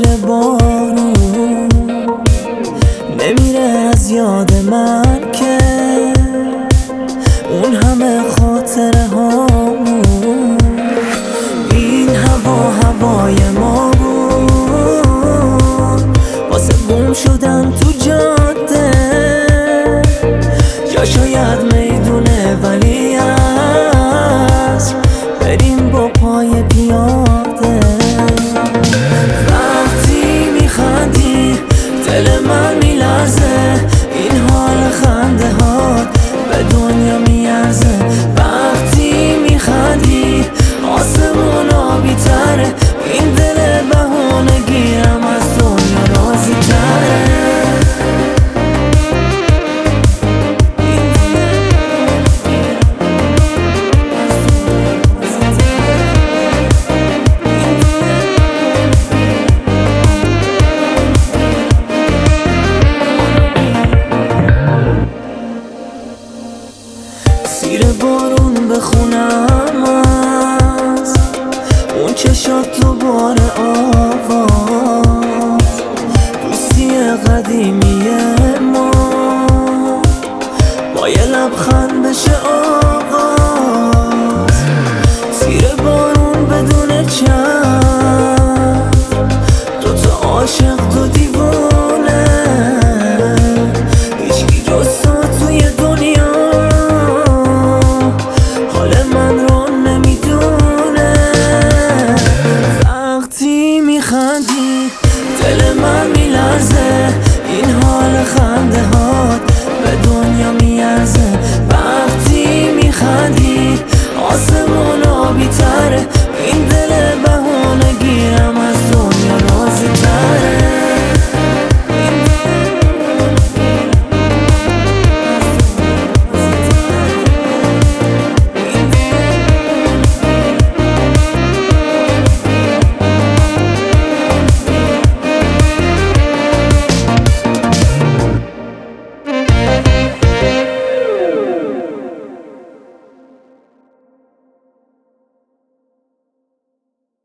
دل بارون نمیره از یاد من که اون همه خاطره هامون. این هوا هوای ما بود واسه گم شدن تو جاده، یا شاید میدونه ولی از بریم با پای پیاده. وقتی میخندی دل من میلرزه، این حال خنده هات به دنیا میارزه. وقتی میخندی آسمونا بیتره، این دل بهونه گیرم از دنیا راضی تره. زیر بارون بخونم از اون چشات دوباره آواز، دوستی قدیمی ما با یه لبخند بشه آغاز. زیر بارون بدون چند دوتا عاشق دو دیوونه، هیچکی جز تو توی دنیا حال من رو نمیدونه. وقتی میخندی دل من میلرزه، این حال خنده هات به دنیا میارزه. وقتی میخندی آسمون